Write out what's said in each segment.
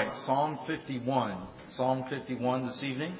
right, Psalm 51. Psalm 51 this evening.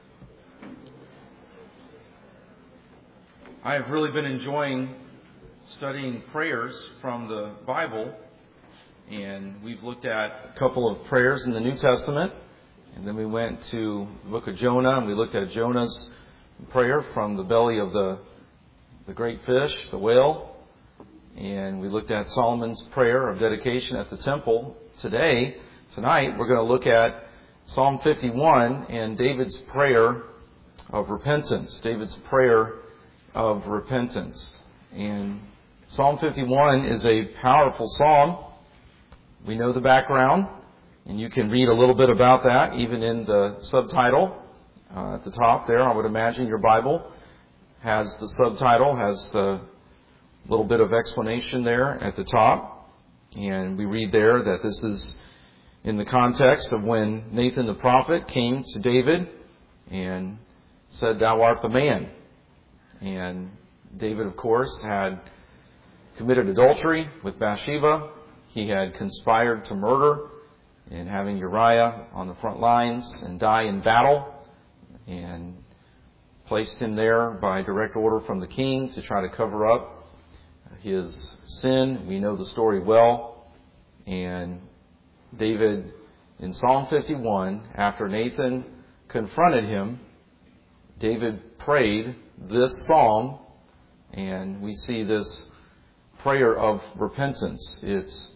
I have really been enjoying studying prayers from the Bible, and we've looked at a couple of prayers in the New Testament, and then we went to the book of Jonah, and we looked at Jonah's prayer from the belly of the great fish, the whale, and we looked at Solomon's prayer of dedication at the temple. Tonight, we're going to look at Psalm 51 and David's prayer of repentance. David's prayer of repentance. And Psalm 51 is a powerful psalm. We know the background, and you can read a little bit about that even in the subtitle at the top there. I would imagine your Bible has the subtitle, has the little bit of explanation there at the top. And we read there that this is in the context of when Nathan the prophet came to David and said, "Thou art the man." And David, of course, had committed adultery with Bathsheba. He had conspired to murder and having Uriah on the front lines and die in battle, and placed him there by direct order from the king to try to cover up his sin. We know the story well. And David, in Psalm 51, after Nathan confronted him, David prayed this psalm, and we see this prayer of repentance. It's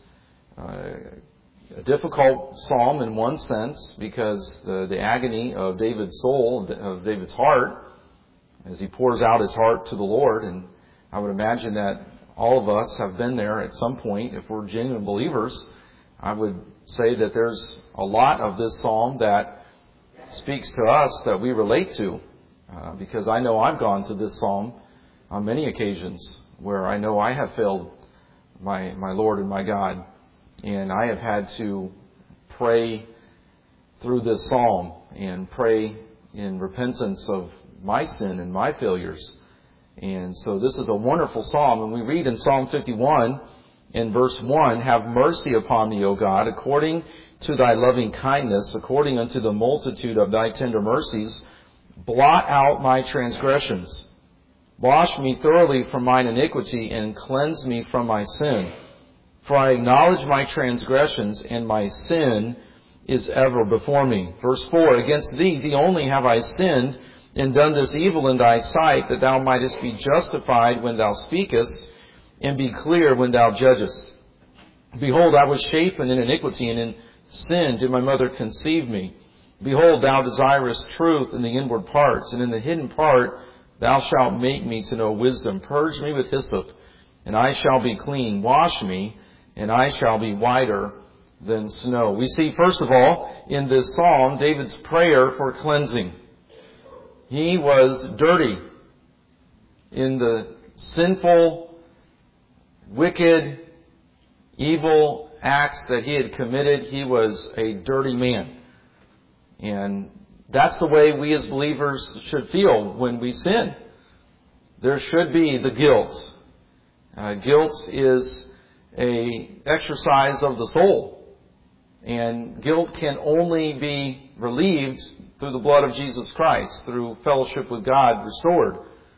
a difficult psalm in one sense because the agony of David's soul, of David's heart, as he pours out his heart to the Lord. And I would imagine that all of us have been there at some point. If we're genuine believers, I would say that there's a lot of this psalm that speaks to us that we relate to, because I know I've gone to this psalm on many occasions where I know I have failed my Lord and my God, and I have had to pray through this psalm and pray in repentance of my sin and my failures. And so this is a wonderful psalm, and we read in Psalm 51 in verse 1, "Have mercy upon me, O God, according to thy loving kindness, according unto the multitude of thy tender mercies, blot out my transgressions. Wash me thoroughly from mine iniquity, and cleanse me from my sin. For I acknowledge my transgressions, and my sin is ever before me." Verse 4, "Against thee only have I sinned, and done this evil in thy sight, that thou mightest be justified when thou speakest, and be clear when thou judgest. Behold, I was shapen in iniquity, and in sin did my mother conceive me. Behold, thou desirest truth in the inward parts, and in the hidden part thou shalt make me to know wisdom. Purge me with hyssop, and I shall be clean. Wash me, and I shall be whiter than snow." We see, first of all, in this psalm, David's prayer for cleansing. He was dirty in the sinful, wicked, evil acts that he had committed. He was a dirty man. And that's the way we as believers should feel when we sin. There should be the guilt. Guilt is an exercise of the soul. And guilt can only be relieved through the blood of Jesus Christ, through fellowship with God restored.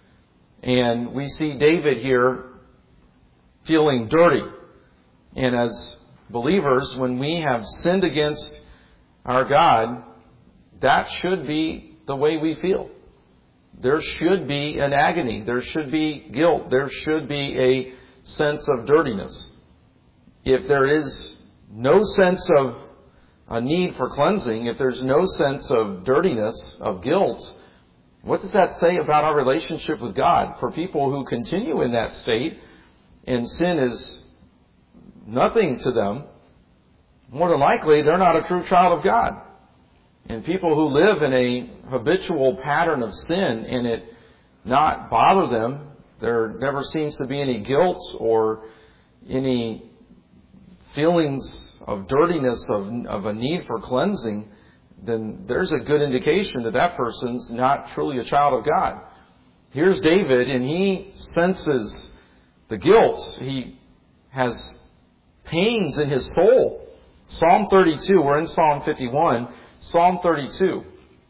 And we see David here feeling dirty. And as believers, when we have sinned against our God, that should be the way we feel. There should be an agony. There should be guilt. There should be a sense of dirtiness. If there is no sense of a need for cleansing, if there's no sense of dirtiness, of guilt, what does that say about our relationship with God? For people who continue in that state and sin is nothing to them, more than likely they're not a true child of God. And people who live in a habitual pattern of sin and it not bother them, there never seems to be any guilt or any feelings of dirtiness, of a need for cleansing, then there's a good indication that that person's not truly a child of God. Here's David, and he senses the guilt. He has pains in his soul. Psalm 32, we're in Psalm 51. Psalm 32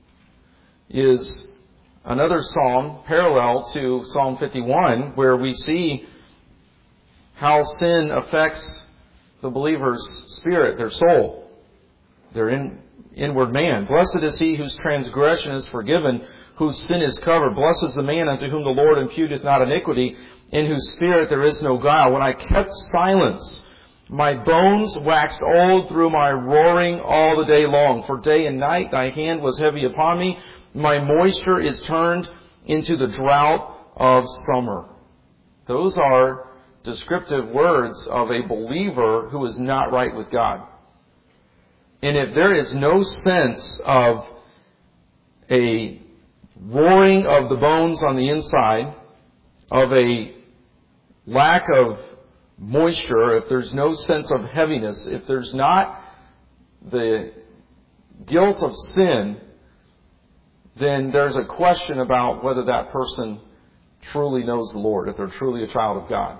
is another psalm parallel to Psalm 51, where we see how sin affects the believer's spirit, their soul, their inward man. Blessed is he whose transgression is forgiven, whose sin is covered. Blessed is the man unto whom the Lord imputeth not iniquity, in whose spirit there is no guile. When I kept silence, my bones waxed old through my roaring all the day long. For day and night thy hand was heavy upon me. My moisture is turned into the drought of summer. Those are descriptive words of a believer who is not right with God. And if there is no sense of a roaring of the bones on the inside, of a lack of moisture, if there's no sense of heaviness, if there's not the guilt of sin, then there's a question about whether that person truly knows the Lord, if they're truly a child of God.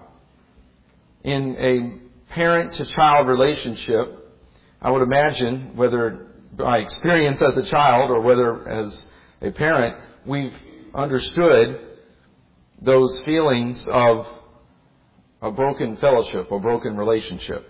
In a parent-to-child relationship, I would imagine, whether by experience as a child or whether as a parent, we've understood those feelings of a broken fellowship, a broken relationship.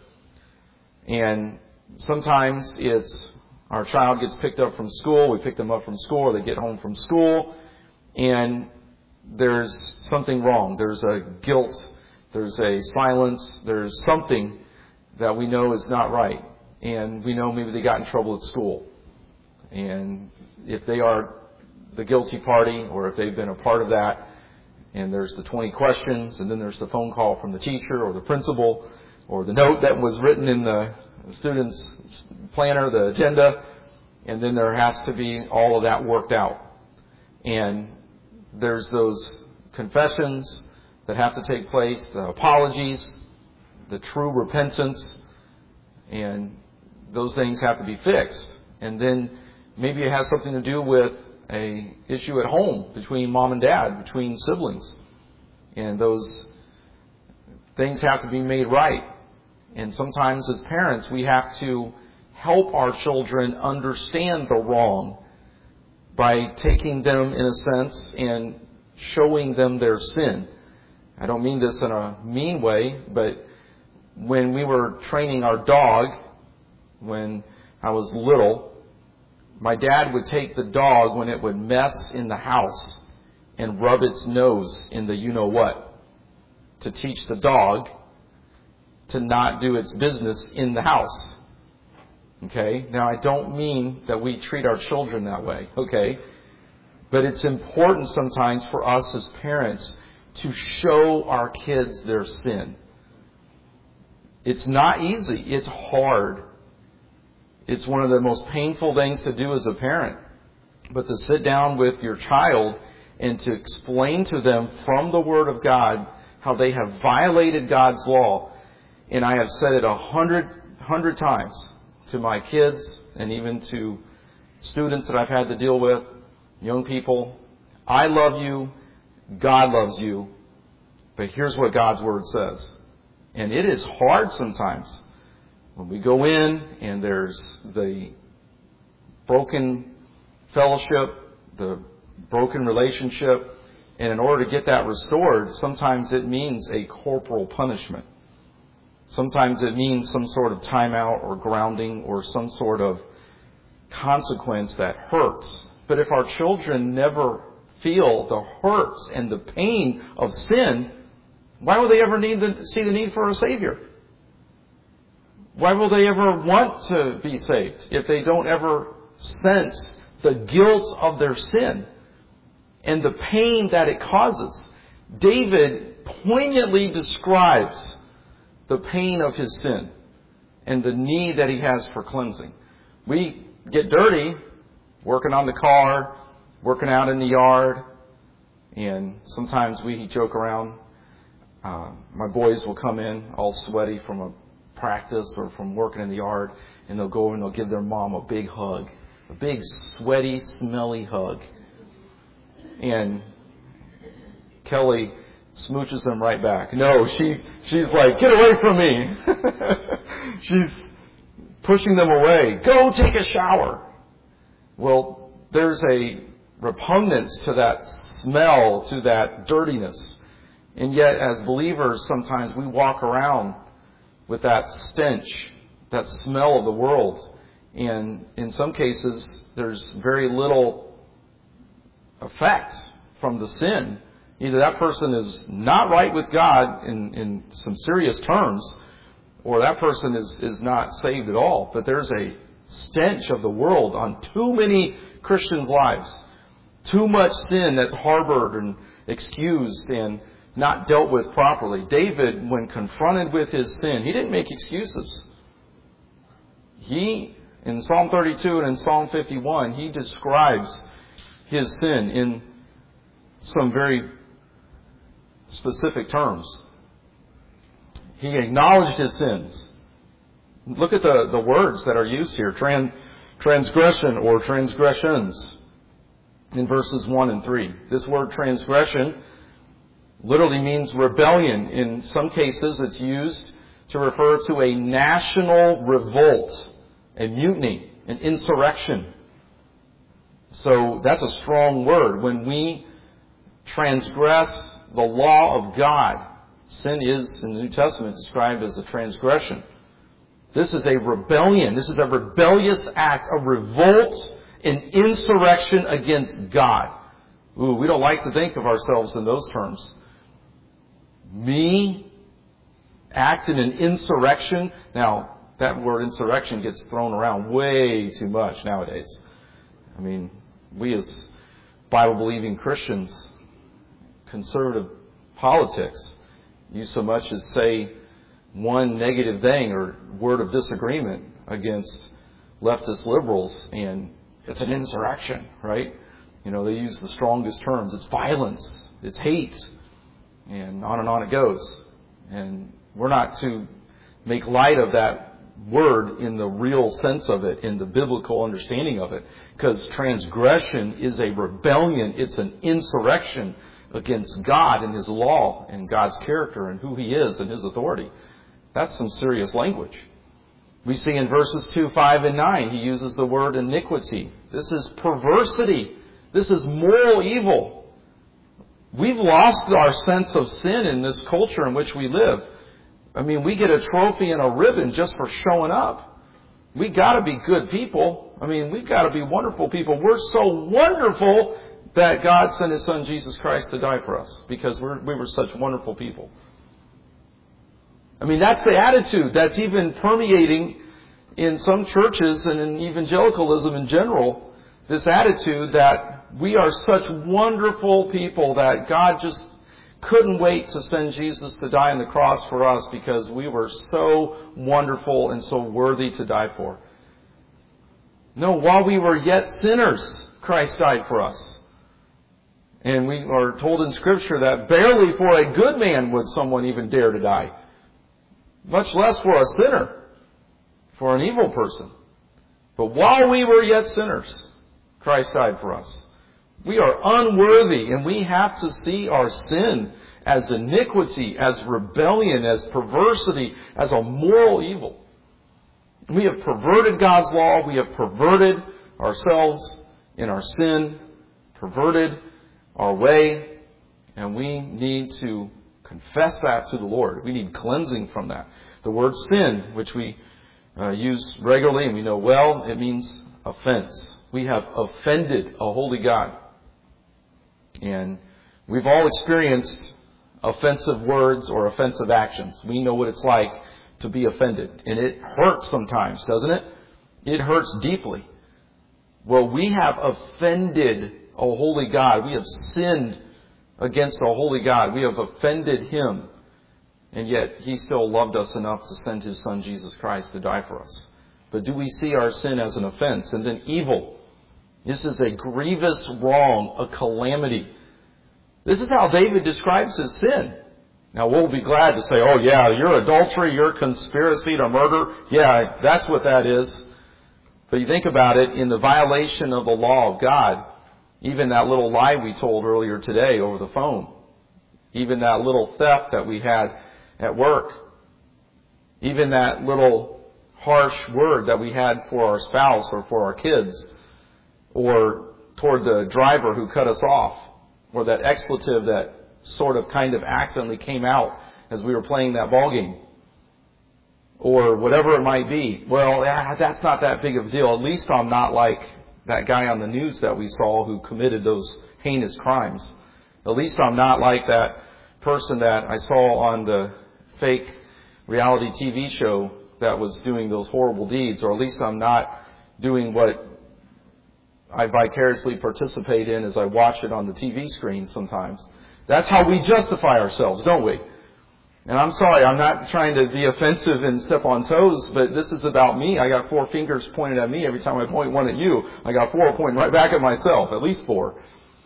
And sometimes it's our child gets picked up from school, we pick them up from school, or they get home from school, and there's something wrong. There's a guilt, there's a silence, there's something that we know is not right. And we know maybe they got in trouble at school. And if they are the guilty party, or if they've been a part of that, and there's the 20 questions, and then there's the phone call from the teacher or the principal, or the note that was written in the student's planner, the agenda, and then there has to be all of that worked out. And there's those confessions that have to take place, the apologies, the true repentance, and those things have to be fixed. And then maybe it has something to do with a issue at home between mom and dad, between siblings. And those things have to be made right. And sometimes as parents, we have to help our children understand the wrong by taking them, in a sense, and showing them their sin. I don't mean this in a mean way, but when we were training our dog, when I was little, my dad would take the dog when it would mess in the house and rub its nose in the you-know-what to teach the dog to not do its business in the house. Okay? Now, I don't mean that we treat our children that way. Okay? But it's important sometimes for us as parents to show our kids their sin. It's not easy. It's hard. It's one of the most painful things to do as a parent. But to sit down with your child and to explain to them from the Word of God how they have violated God's law. And I have said it 100 times to my kids and even to students that I've had to deal with, young people. I love you. God loves you. But here's what God's Word says. And it is hard sometimes. When we go in and there's the broken fellowship, the broken relationship, and in order to get that restored, sometimes it means a corporal punishment. Sometimes it means some sort of timeout or grounding or some sort of consequence that hurts. But if our children never feel the hurts and the pain of sin, why will they ever see the need for a Savior? Why will they ever want to be saved if they don't ever sense the guilt of their sin and the pain that it causes? David poignantly describes the pain of his sin and the need that he has for cleansing. We get dirty working on the car, working out in the yard, and sometimes we joke around. My boys will come in all sweaty from a practice or from working in the yard, and they'll go over and they'll give their mom a big hug, a big sweaty, smelly hug. And Kelly smooches them right back. No, she's like, get away from me. She's pushing them away. Go take a shower. Well, there's a repugnance to that smell, to that dirtiness. And yet, as believers, sometimes we walk around with that stench, that smell of the world. And in some cases, there's very little effect from the sin. Either that person is not right with God in some serious terms, or that person is not saved at all. But there's a stench of the world on too many Christians' lives. Too much sin that's harbored and excused and not dealt with properly. David, when confronted with his sin, he didn't make excuses. He, in Psalm 32 and in Psalm 51, he describes his sin in some very specific terms. He acknowledged his sins. Look at the words that are used here. Transgression or transgressions in verses 1 and 3. This word transgression literally means rebellion. In some cases, it's used to refer to a national revolt, a mutiny, an insurrection. So that's a strong word. When we transgress the law of God, sin is, in the New Testament, described as a transgression. This is a rebellion. This is a rebellious act, a revolt, an insurrection against God. Ooh, we don't like to think of ourselves in those terms. Me act in an insurrection. Now, that word insurrection gets thrown around way too much nowadays. I mean, we as Bible-believing Christians, conservative politics, use so much as say one negative thing or word of disagreement against leftist liberals, and it's an insurrection, right? You know, they use the strongest terms. It's violence. It's hate. And on it goes. And we're not to make light of that word in the real sense of it, in the biblical understanding of it. Because transgression is a rebellion. It's an insurrection against God and His law and God's character and who He is and His authority. That's some serious language. We see in verses 2, 5, and 9, He uses the word iniquity. This is perversity. This is moral evil. We've lost our sense of sin in this culture in which we live. I mean, we get a trophy and a ribbon just for showing up. We got to be good people. I mean, we've got to be wonderful people. We're so wonderful that God sent His Son Jesus Christ to die for us because we were such wonderful people. I mean, that's the attitude that's even permeating in some churches and in evangelicalism in general. This attitude that we are such wonderful people that God just couldn't wait to send Jesus to die on the cross for us because we were so wonderful and so worthy to die for. No, while we were yet sinners, Christ died for us. And we are told in Scripture that barely for a good man would someone even dare to die. Much less for a sinner, for an evil person. But while we were yet sinners, Christ died for us. We are unworthy, and we have to see our sin as iniquity, as rebellion, as perversity, as a moral evil. We have perverted God's law. We have perverted ourselves in our sin, perverted our way, and we need to confess that to the Lord. We need cleansing from that. The word sin, which we use regularly and we know well, it means offense. We have offended a holy God. And we've all experienced offensive words or offensive actions. We know what it's like to be offended. And it hurts sometimes, doesn't it? It hurts deeply. Well, we have offended a holy God. We have sinned against a holy God. We have offended Him. And yet He still loved us enough to send His Son Jesus Christ to die for us. But do we see our sin as an offense? And then evil. This is a grievous wrong, a calamity. This is how David describes his sin. Now we'll be glad to say, oh yeah, your adultery, your conspiracy to murder, yeah, that's what that is. But you think about it, in the violation of the law of God, even that little lie we told earlier today over the phone, even that little theft that we had at work, even that little harsh word that we had for our spouse or for our kids, or toward the driver who cut us off, or that expletive that sort of kind of accidentally came out as we were playing that ball game, or whatever it might be. Well, that's not that big of a deal. At least I'm not like that guy on the news that we saw who committed those heinous crimes. At least I'm not like that person that I saw on the fake reality TV show that was doing those horrible deeds. Or at least I'm not doing what I vicariously participate in as I watch it on the TV screen sometimes. That's how we justify ourselves, don't we? And I'm sorry, I'm not trying to be offensive and step on toes, but this is about me. I got 4 fingers pointed at me every time I point one at you. I got 4 pointing right back at myself, at least 4.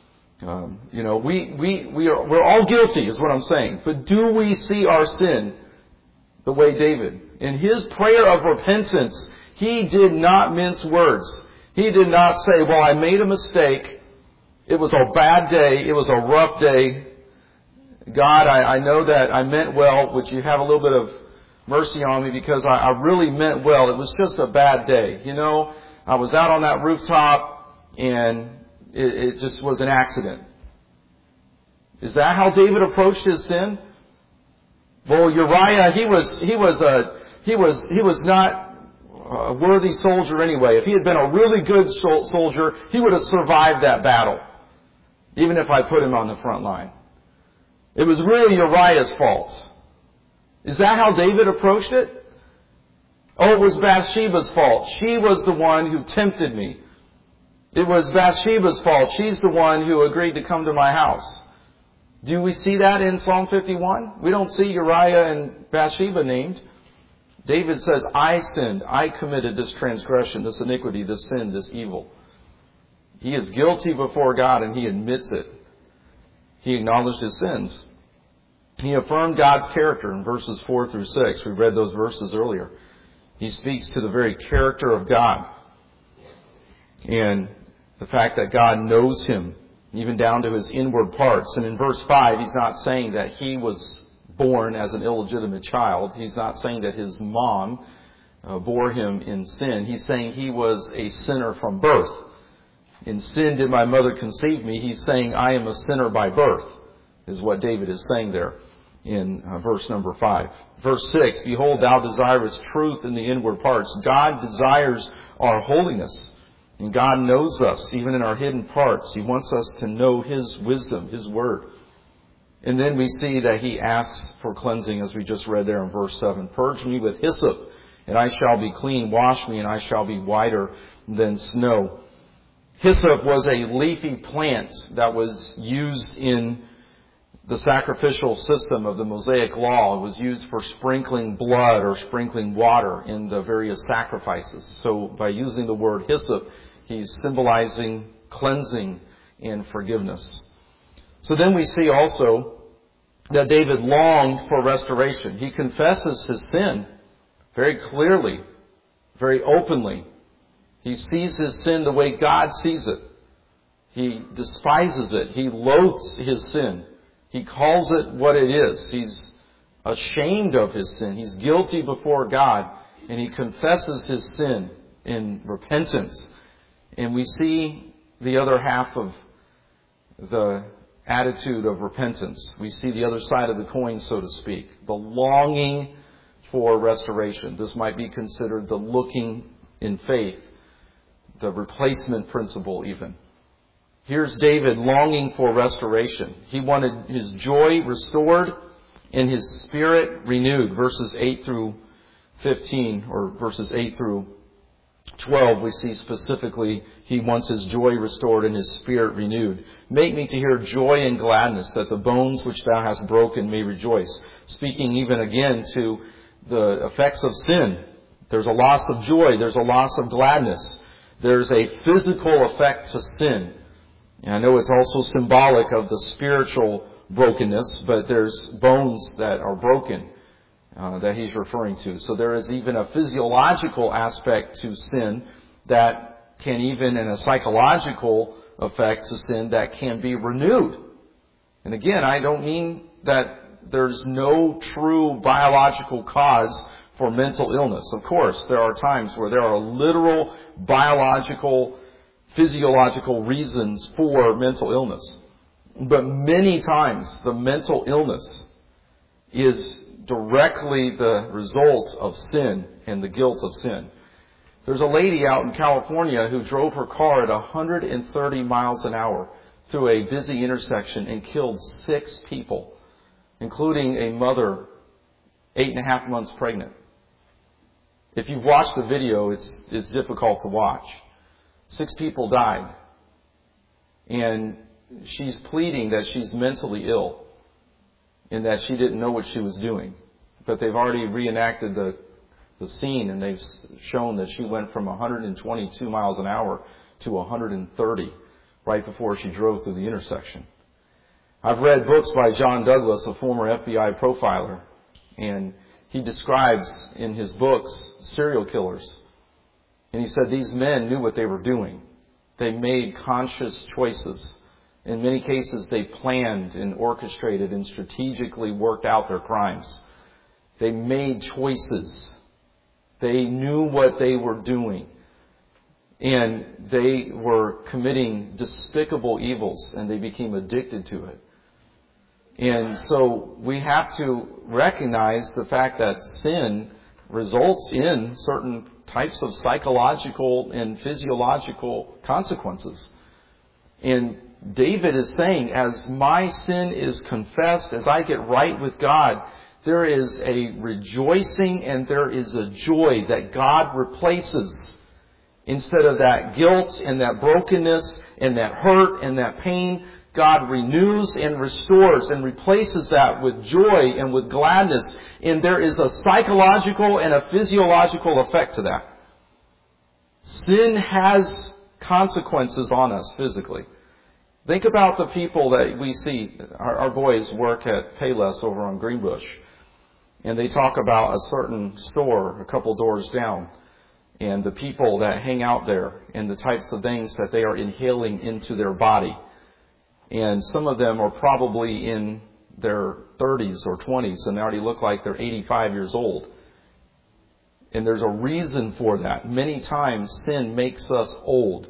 We're all guilty is what I'm saying. But do we see our sin the way David? In his prayer of repentance, he did not mince words. He did not say, well, I made a mistake. It was a bad day. It was a rough day. God, I know that I meant well. Would you have a little bit of mercy on me because I really meant well. It was just a bad day. I was out on that rooftop and it just was an accident. Is that how David approached his sin? Well, Uriah, he was not a worthy soldier anyway. If he had been a really good soldier, he would have survived that battle, even if I put him on the front line. It was really Uriah's fault. Is that how David approached it? Oh, it was Bathsheba's fault. She was the one who tempted me. It was Bathsheba's fault. She's the one who agreed to come to my house. Do we see that in Psalm 51? We don't see Uriah and Bathsheba named. David says, I sinned. I committed this transgression, this iniquity, this sin, this evil. He is guilty before God and he admits it. He acknowledged his sins. He affirmed God's character in verses 4 through 6. We read those verses earlier. He speaks to the very character of God and the fact that God knows him, even down to his inward parts. And in verse 5, he's not saying that he was born as an illegitimate child. He's not saying that his mom bore him in sin. He's saying he was a sinner from birth. In sin did my mother conceive me. He's saying I am a sinner by birth, is what David is saying there in verse number 5. Verse 6, behold, thou desirest truth in the inward parts. God desires our holiness. And God knows us, even in our hidden parts. He wants us to know his wisdom, his word. And then we see that he asks for cleansing, as we just read there in verse 7. Purge me with hyssop, and I shall be clean. Wash me, and I shall be whiter than snow. Hyssop was a leafy plant that was used in the sacrificial system of the Mosaic law. It was used for sprinkling blood or sprinkling water in the various sacrifices. So by using the word hyssop, he's symbolizing cleansing and forgiveness. So then we see also that David longed for restoration. He confesses his sin very clearly, very openly. He sees his sin the way God sees it. He despises it. He loathes his sin. He calls it what it is. He's ashamed of his sin. He's guilty before God, and he confesses his sin in repentance. And we see the other half of the attitude of repentance. We see the other side of the coin, so to speak. The longing for restoration. This might be considered the looking in faith. The replacement principle even. Here's David longing for restoration. He wanted his joy restored and his spirit renewed. Verses 8 through 15, or verses 8 through 12, we see specifically he wants his joy restored and his spirit renewed. Make me to hear joy and gladness, that the bones which thou hast broken may rejoice. Speaking even again to the effects of sin. There's a loss of joy. There's a loss of gladness. There's a physical effect to sin. And I know it's also symbolic of the spiritual brokenness, but there's bones that are broken that he's referring to. So there is even a physiological aspect to sin that can even, in a psychological effect to sin, that can be renewed. And again, I don't mean that there's no true biological cause for mental illness. Of course, there are times where there are literal, biological, physiological reasons for mental illness. But many times, the mental illness is directly the result of sin and the guilt of sin. There's a lady out in California who drove her car at 130 miles an hour through a busy intersection and killed 6 people, including a mother 8.5 months pregnant. If you've watched the video, it's difficult to watch. 6 people died. And she's pleading that she's mentally ill and that she didn't know what she was doing. But they've already reenacted the scene, and they've shown that she went from 122 miles an hour to 130 right before she drove through the intersection. I've read books by John Douglas, a former FBI profiler, and he describes in his books serial killers. And he said these men knew what they were doing. They made conscious choices. In many cases, they planned and orchestrated and strategically worked out their crimes. They made choices. They knew what they were doing. And they were committing despicable evils, and they became addicted to it. And so we have to recognize the fact that sin results in certain types of psychological and physiological consequences. And David is saying, as my sin is confessed, as I get right with God, there is a rejoicing and there is a joy that God replaces. Instead of that guilt and that brokenness and that hurt and that pain, God renews and restores and replaces that with joy and with gladness. And there is a psychological and a physiological effect to that. Sin has consequences on us physically. Think about the people that we see. Our boys work at Payless over on Greenbush. And they talk about a certain store a couple doors down. And the people that hang out there and the types of things that they are inhaling into their body. And some of them are probably in their 30s or 20s and they already look like they're 85 years old. And there's a reason for that. Many times sin makes us old.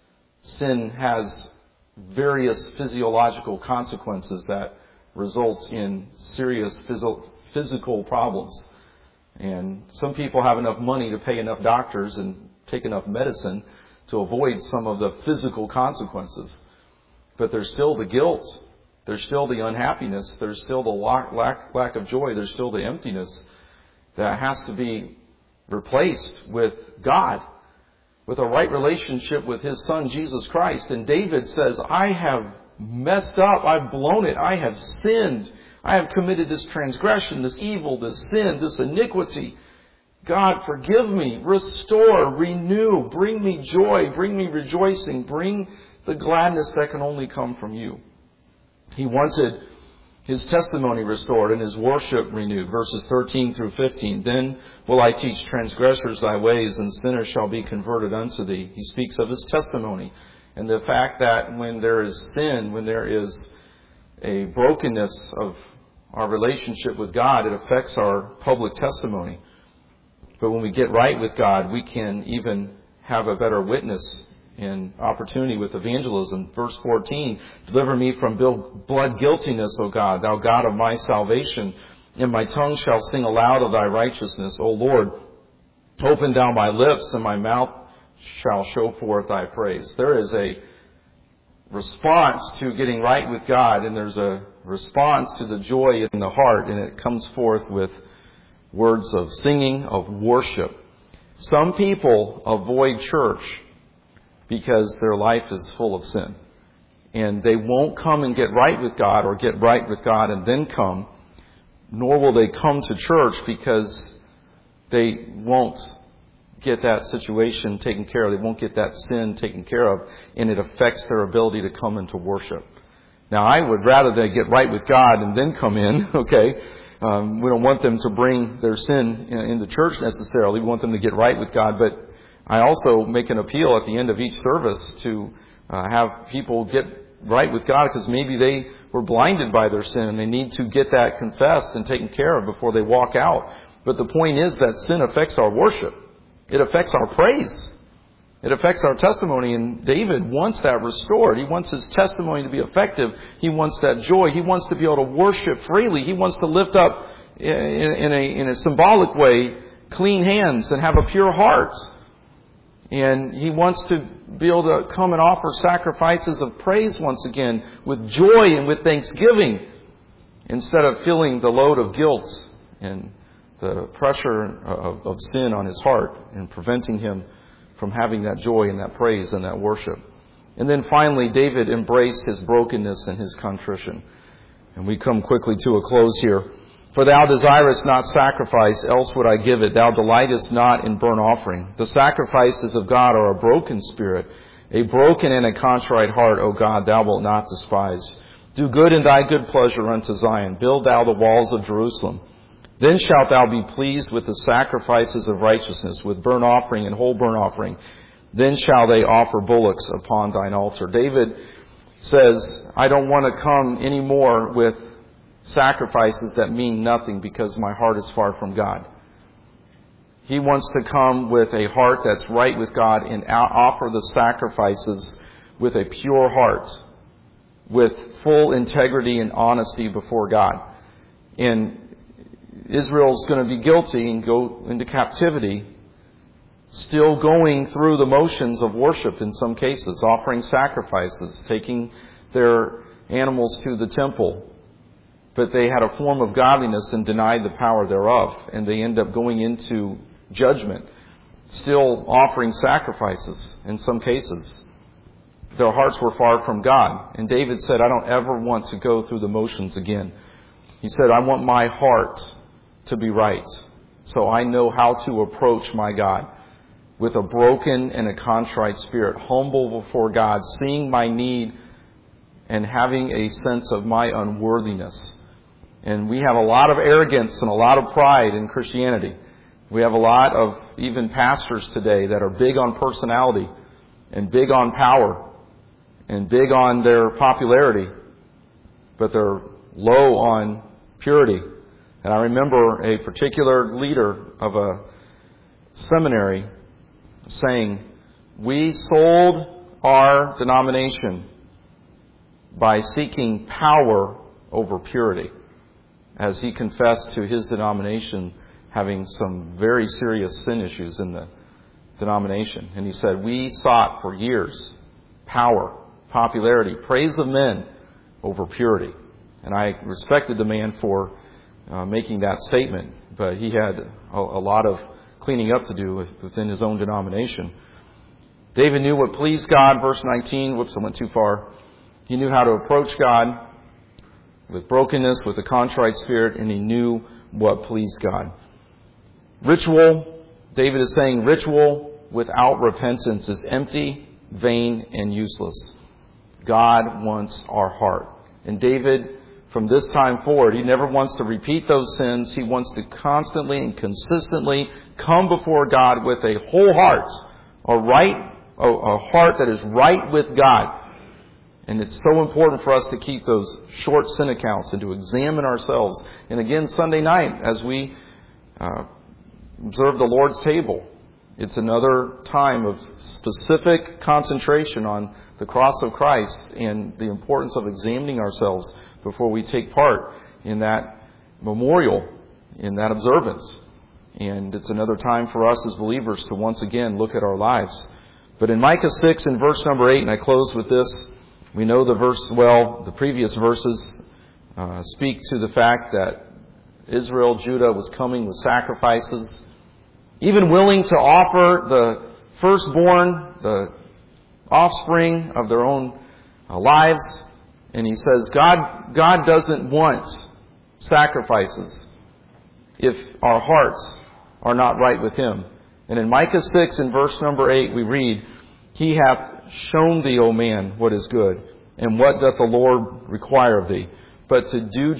Sin has various physiological consequences that results in serious physical problems. And some people have enough money to pay enough doctors and take enough medicine to avoid some of the physical consequences. But there's still the guilt. There's still the unhappiness. There's still the lack of joy. There's still the emptiness that has to be replaced with God, with a right relationship with His Son, Jesus Christ. And David says, I have messed up. I've blown it. I have sinned. I have committed this transgression, this evil, this sin, this iniquity. God, forgive me, restore, renew, bring me joy, bring me rejoicing, bring the gladness that can only come from you. He wanted his testimony restored and his worship renewed. Verses 13 through 15. Then will I teach transgressors thy ways, and sinners shall be converted unto thee. He speaks of his testimony and the fact that when there is sin, when there is a brokenness of our relationship with God, it affects our public testimony. But when we get right with God, we can even have a better witness and opportunity with evangelism. Verse 14, deliver me from blood guiltiness, O God, thou God of my salvation, and my tongue shall sing aloud of thy righteousness. O Lord, open thou my lips, and my mouth shall show forth thy praise. There is a response to getting right with God, and there's a response to the joy in the heart, and it comes forth with words of singing, of worship. Some people avoid church because their life is full of sin. And they won't come and get right with God or get right with God and then come, nor will they come to church because they won't get that situation taken care of. They won't get that sin taken care of, and it affects their ability to come into worship. Now, I would rather they get right with God and then come in, okay? We don't want them to bring their sin into church necessarily. We want them to get right with God, but I also make an appeal at the end of each service to have people get right with God because maybe they were blinded by their sin and they need to get that confessed and taken care of before they walk out. But the point is that sin affects our worship. It affects our praise. It affects our testimony, and David wants that restored. He wants his testimony to be effective. He wants that joy. He wants to be able to worship freely. He wants to lift up in a symbolic way clean hands and have a pure heart. And he wants to be able to come and offer sacrifices of praise once again with joy and with thanksgiving instead of feeling the load of guilt and the pressure of sin on his heart and preventing him from having that joy and that praise and that worship. And then finally, David embraced his brokenness and his contrition. And we come quickly to a close here. For thou desirest not sacrifice, else would I give it. Thou delightest not in burnt offering. The sacrifices of God are a broken spirit, a broken and a contrite heart, O God, thou wilt not despise. Do good in thy good pleasure unto Zion. Build thou the walls of Jerusalem. Then shalt thou be pleased with the sacrifices of righteousness, with burnt offering and whole burnt offering. Then shall they offer bullocks upon thine altar. David says, I don't want to come anymore with sacrifices that mean nothing because my heart is far from God. He wants to come with a heart that's right with God and offer the sacrifices with a pure heart, with full integrity and honesty before God. And Israel's going to be guilty and go into captivity, still going through the motions of worship in some cases, offering sacrifices, taking their animals to the temple. But they had a form of godliness and denied the power thereof, and they end up going into judgment, still offering sacrifices in some cases. Their hearts were far from God. And David said, I don't ever want to go through the motions again. He said, I want my heart to be right, so I know how to approach my God with a broken and a contrite spirit, humble before God, seeing my need and having a sense of my unworthiness. And we have a lot of arrogance and a lot of pride in Christianity. We have a lot of even pastors today that are big on personality and big on power and big on their popularity, but they're low on purity. And I remember a particular leader of a seminary saying, we sold our denomination by seeking power over purity, as he confessed to his denomination having some very serious sin issues in the denomination. And he said, we sought for years power, popularity, praise of men over purity. And I respected the man for making that statement, but he had a lot of cleaning up to do within his own denomination. David knew what pleased God. Verse 19, whoops, I went too far. He knew how to approach God with brokenness, with a contrite spirit, and he knew what pleased God. Ritual, David is saying, ritual without repentance is empty, vain, and useless. God wants our heart. And David, from this time forward, he never wants to repeat those sins. He wants to constantly and consistently come before God with a whole heart, a heart that is right with God. And it's so important for us to keep those short sin accounts and to examine ourselves. And again, Sunday night, as we observe the Lord's table, it's another time of specific concentration on the cross of Christ and the importance of examining ourselves before we take part in that memorial, in that observance. And it's another time for us as believers to once again look at our lives. But in Micah 6 and verse number 8, and I close with this, we know the verse well. The previous verses speak to the fact that Israel, Judah was coming with sacrifices, even willing to offer the firstborn, the offspring of their own lives. And he says, God doesn't want sacrifices if our hearts are not right with Him. And in Micah 6 and verse number 8 we read, He hath shown thee, O man, what is good, and what doth the Lord require of thee, but to do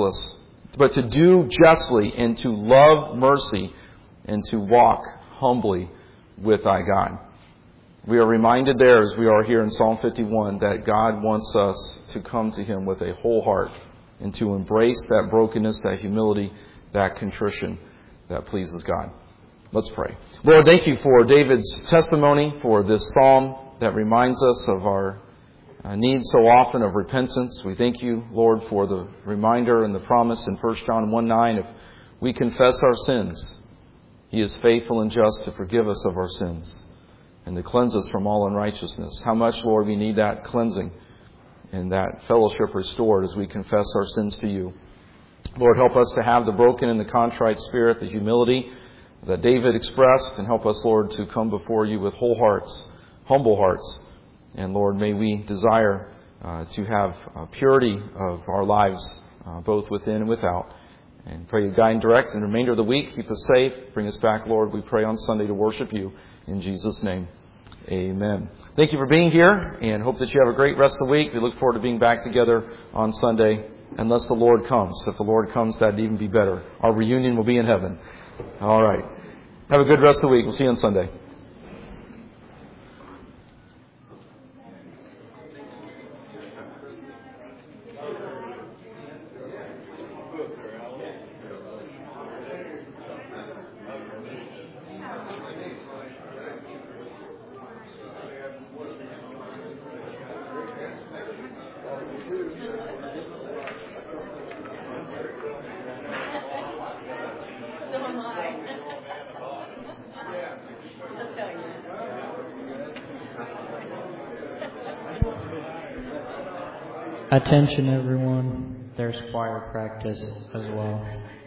justly, and to love mercy, and to walk humbly with thy God. We are reminded there, as we are here in Psalm 51, that God wants us to come to Him with a whole heart and to embrace that brokenness, that humility, that contrition that pleases God. Let's pray. Lord, thank you for David's testimony, for this psalm that reminds us of our need so often of repentance. We thank you, Lord, for the reminder and the promise in 1 John 1:9, if we confess our sins, He is faithful and just to forgive us of our sins and to cleanse us from all unrighteousness. How much, Lord, we need that cleansing and that fellowship restored as we confess our sins to you. Lord, help us to have the broken and the contrite spirit, the humility that David expressed, and help us, Lord, to come before you with whole hearts, humble hearts. And Lord, may we desire to have purity of our lives, both within and without. And pray you guide and direct in the remainder of the week. Keep us safe. Bring us back, Lord, we pray on Sunday to worship you. In Jesus' name, amen. Thank you for being here, and hope that you have a great rest of the week. We look forward to being back together on Sunday, unless the Lord comes. If the Lord comes, that'd even be better. Our reunion will be in heaven. All right. Have a good rest of the week. We'll see you on Sunday. Attention everyone, there's choir practice as well.